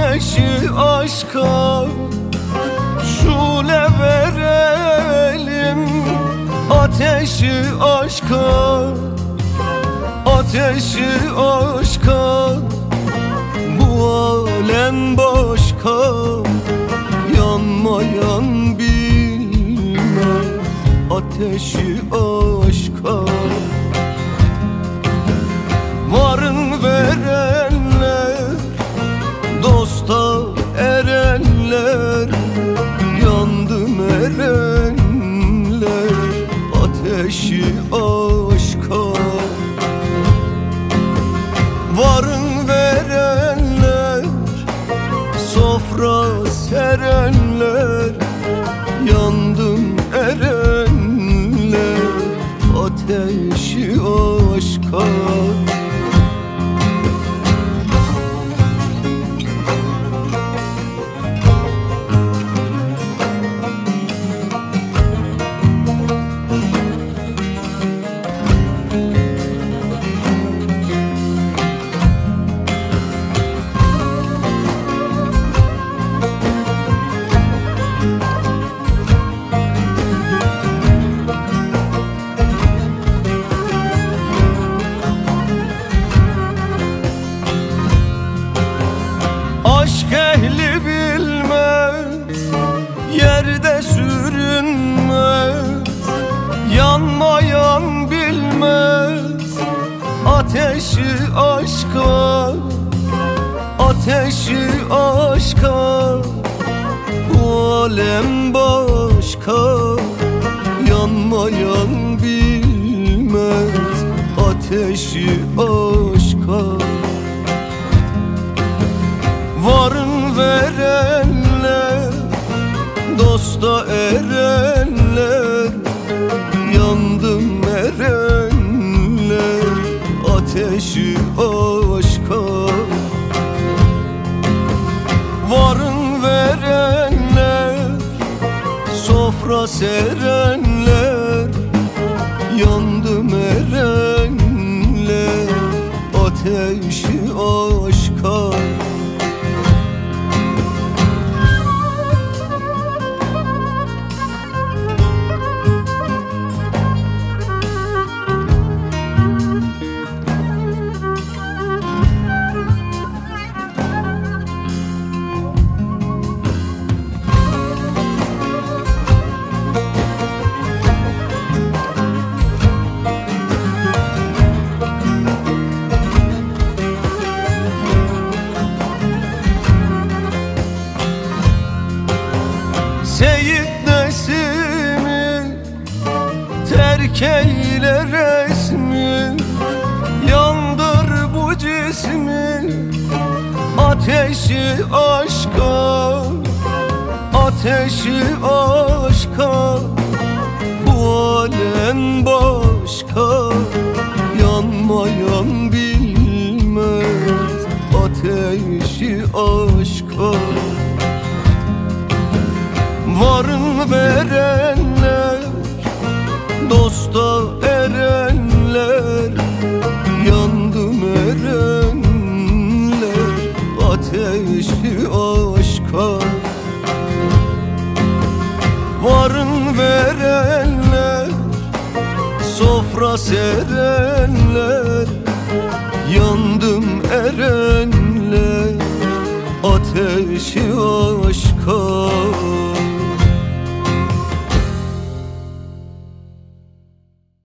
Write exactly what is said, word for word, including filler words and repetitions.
ateşi aşka şule verelim. Ateşi aşka, ateşi aşka, bu alem başka, yanmayan bilmez ateşi aşka. Varın verenler, dosta erenler, yandım erenler ateşi aşka. Varın verenler, sofra serenler, yandım erenler ateşi aşka. Aşk ehli bilmez, yerde sürünmez, yanmayan bilmez ateşi aşka, ateşi aşka, bu alem başka, yanmayan bilmez ateşi aşka. Varın verenler, dosta erenler, yandım erenler ateşi aşka. Varın verenler, sofra serenler, yandım erenler ateşi aşka. Seyit Nesim'i terk eyle resmi, yandır bu cismi ateşi aşka, ateşi aşka, bu alem başka, yanmayan bilmez ateşi aşka. Varın verenler, dosta erenler, yandım erenler ateşi aşka. Varın verenler, sofra serenler, yandım erenler ateşi aşka.